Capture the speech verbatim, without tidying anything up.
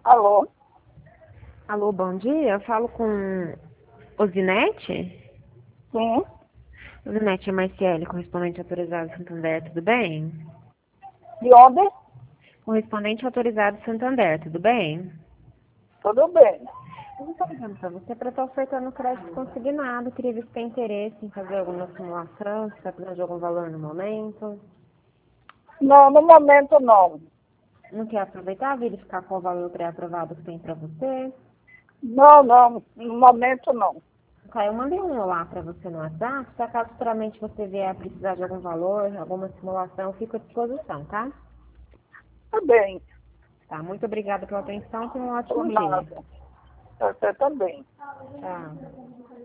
Alô? Alô, bom dia. Eu falo com Osinete? Sim. Osinete é Marciele, correspondente autorizado Santander, tudo bem? De onde? Correspondente autorizado Santander, tudo bem? Tudo bem. Eu estou ligando para você para estar ofertando crédito consignado. Queria ver se tem interesse em fazer alguma simulação, se está precisando de algum valor no momento. Não, no momento não. Não quer aproveitar, verificar qual valor pré-aprovado que tem para você? Não, não. No momento não. Tá, eu mandei um olá para você no WhatsApp. Se acaso futuramente você vier a precisar de algum valor, alguma simulação, eu fico à disposição, tá? Tá bem. Tá, muito obrigada pela atenção. Tenha um Por ótimo dia. nada. Você também. Tchau.